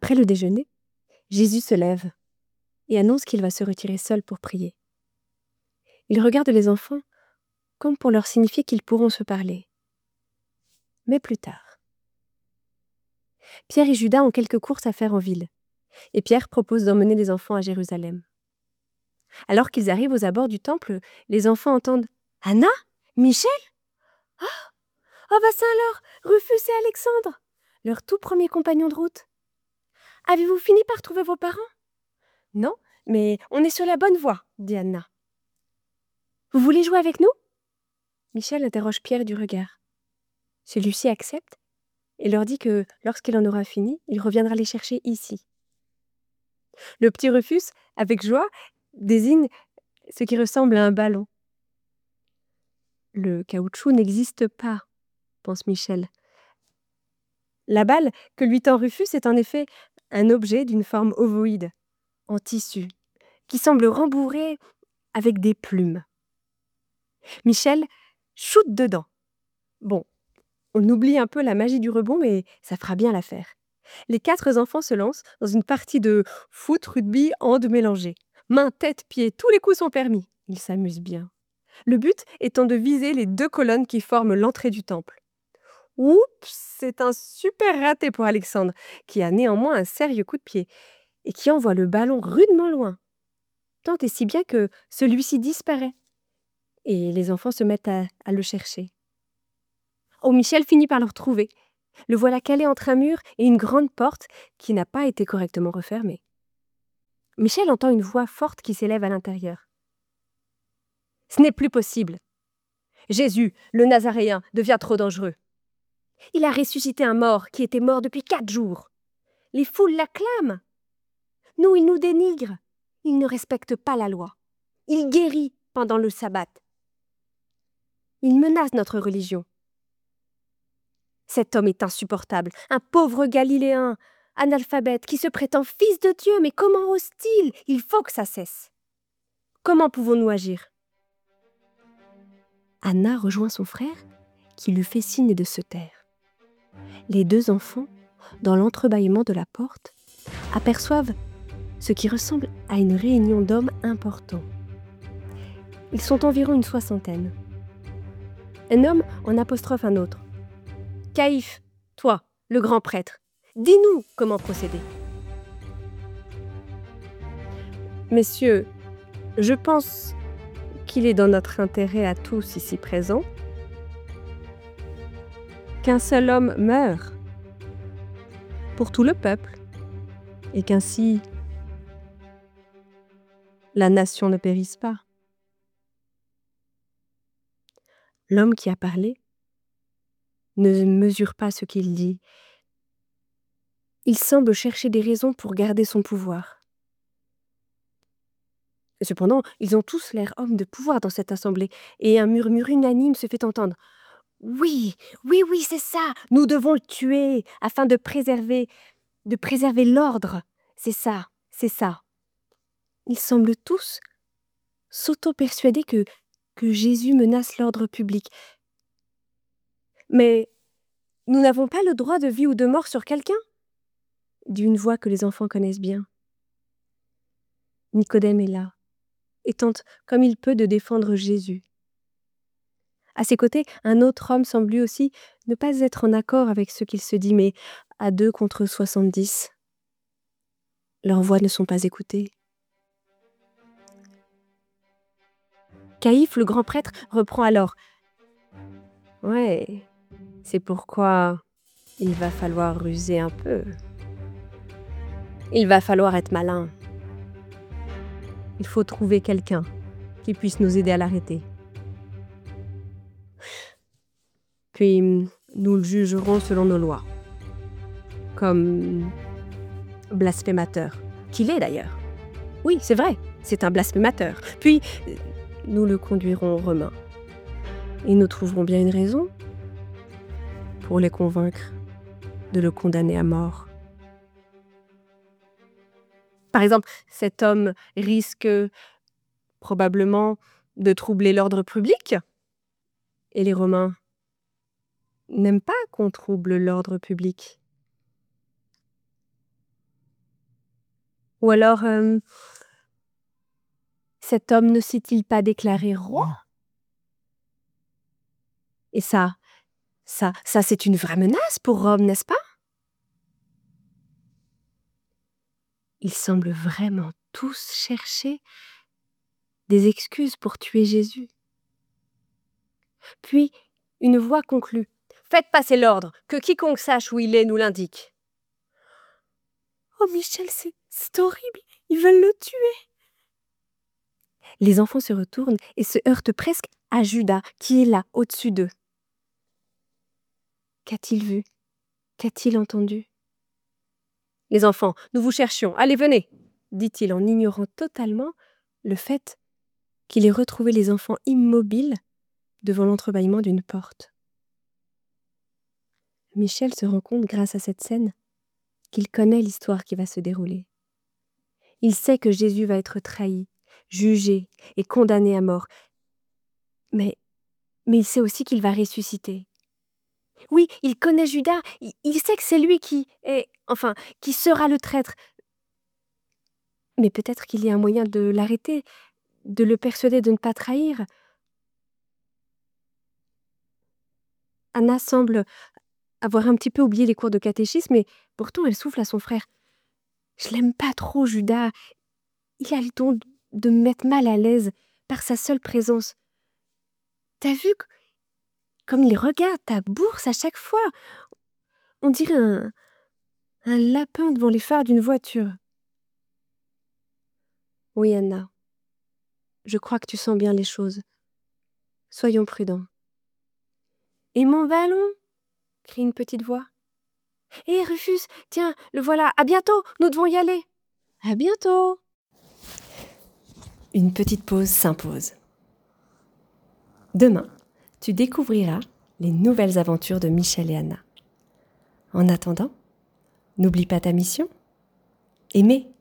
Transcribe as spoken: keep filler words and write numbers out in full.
Après le déjeuner, Jésus se lève et annonce qu'il va se retirer seul pour prier. Il regarde les enfants comme pour leur signifier qu'ils pourront se parler. Mais plus tard. Pierre et Judas ont quelques courses à faire en ville, et Pierre propose d'emmener les enfants à Jérusalem. Alors qu'ils arrivent aux abords du temple, les enfants entendent « Anna? Michel? Oh, oh bah ça alors, Rufus et Alexandre, leurs tout premiers compagnons de route. Avez-vous fini par trouver vos parents? Non, mais on est sur la bonne voie, dit Anna. Vous voulez jouer avec nous? Michel interroge Pierre du regard. Celui-ci accepte et leur dit que lorsqu'il en aura fini, il reviendra les chercher ici. Le petit Rufus, avec joie, désigne ce qui ressemble à un ballon. Le caoutchouc n'existe pas, pense Michel. La balle que lui tend Rufus est en effet un objet d'une forme ovoïde, en tissu, qui semble rembourré avec des plumes. Michel shoot dedans. Bon, on oublie un peu la magie du rebond, mais ça fera bien l'affaire. Les quatre enfants se lancent dans une partie de foot, rugby, hand mélangés. Main, tête, pied, tous les coups sont permis. Ils s'amusent bien. Le but étant de viser les deux colonnes qui forment l'entrée du temple. Oups, c'est un super raté pour Alexandre, qui a néanmoins un sérieux coup de pied et qui envoie le ballon rudement loin. Tant et si bien que celui-ci disparaît. Et les enfants se mettent à, à le chercher. Oh, Michel finit par le retrouver. Le voilà calé entre un mur et une grande porte qui n'a pas été correctement refermée. Michel entend une voix forte qui s'élève à l'intérieur. « Ce n'est plus possible. Jésus, le Nazaréen, devient trop dangereux. Il a ressuscité un mort qui était mort depuis quatre jours. Les foules l'acclament. Nous, il nous dénigre. Il ne respecte pas la loi. Il guérit pendant le sabbat. Il menace notre religion. Cet homme est insupportable, un pauvre Galiléen, analphabète, qui se prétend fils de Dieu, mais comment ose-t-il? Il faut que ça cesse. Comment pouvons-nous agir? » Anna rejoint son frère, qui lui fait signe de se taire. Les deux enfants, dans l'entrebâillement de la porte, aperçoivent ce qui ressemble à une réunion d'hommes importants. Ils sont environ une soixantaine. Un homme en apostrophe un autre. « Caïphe, toi, le grand prêtre, dis-nous comment procéder. » « Messieurs, je pense qu'il est dans notre intérêt à tous ici présents qu'un seul homme meure pour tout le peuple et qu'ainsi la nation ne périsse pas. » L'homme qui a parlé ne mesure pas ce qu'il dit. Il semble chercher des raisons pour garder son pouvoir. Cependant, ils ont tous l'air hommes de pouvoir dans cette assemblée, et un murmure unanime se fait entendre. « Oui, oui, oui, c'est ça, nous devons le tuer, afin de préserver, de préserver l'ordre. C'est ça, c'est ça. » Ils semblent tous s'auto-persuader que, que Jésus menace l'ordre public. « Mais nous n'avons pas le droit de vie ou de mort sur quelqu'un ?» dit une voix que les enfants connaissent bien. Nicodème est là et tente comme il peut de défendre Jésus. À ses côtés, un autre homme semble lui aussi ne pas être en accord avec ce qu'il se dit, mais à deux contre soixante-dix. Leurs voix ne sont pas écoutées. Caïphe, le grand prêtre, reprend alors. « Ouais, c'est pourquoi il va falloir ruser un peu. Il va falloir être malin. Il faut trouver quelqu'un qui puisse nous aider à l'arrêter. Puis nous le jugerons selon nos lois, comme blasphémateur, qu'il est d'ailleurs. Oui, c'est vrai, c'est un blasphémateur. Puis nous le conduirons aux Romains. Et nous trouverons bien une raison pour les convaincre de le condamner à mort. Par exemple, cet homme risque probablement de troubler l'ordre public. Et les Romains n'aiment pas qu'on trouble l'ordre public. Ou alors, euh, cet homme ne s'est-il pas déclaré roi? Et ça, ça, ça c'est une vraie menace pour Rome, n'est-ce pas? Ils semblent vraiment tous chercher des excuses pour tuer Jésus. Puis, une voix conclut. Faites passer l'ordre, que quiconque sache où il est nous l'indique. Oh Michel, c'est, c'est horrible, ils veulent le tuer. Les enfants se retournent et se heurtent presque à Judas, qui est là, au-dessus d'eux. Qu'a-t-il vu? Qu'a-t-il entendu? Les enfants, nous vous cherchions, allez, venez, dit-il en ignorant totalement le fait qu'il ait retrouvé les enfants immobiles devant l'entrebâillement d'une porte. Michel se rend compte, grâce à cette scène, qu'il connaît l'histoire qui va se dérouler. Il sait que Jésus va être trahi, jugé et condamné à mort. Mais, mais il sait aussi qu'il va ressusciter. Oui, il connaît Judas, il, il sait que c'est lui qui est, enfin, qui sera le traître. Mais peut-être qu'il y a un moyen de l'arrêter, de le persuader de ne pas trahir. Anna semble avoir un petit peu oublié les cours de catéchisme, mais pourtant elle souffle à son frère. « Je l'aime pas trop, Judas. Il a le don de me mettre mal à l'aise par sa seule présence. T'as vu comme il regarde ta bourse à chaque fois? On dirait un, un lapin devant les phares d'une voiture. » Oui, Anna. Je crois que tu sens bien les choses. Soyons prudents. « Et mon ballon ?» crie une petite voix. « Hé, Rufus, tiens, le voilà. À bientôt, nous devons y aller. »« À bientôt !» Une petite pause s'impose. Demain, tu découvriras les nouvelles aventures de Michel et Anna. En attendant, n'oublie pas ta mission. Aimer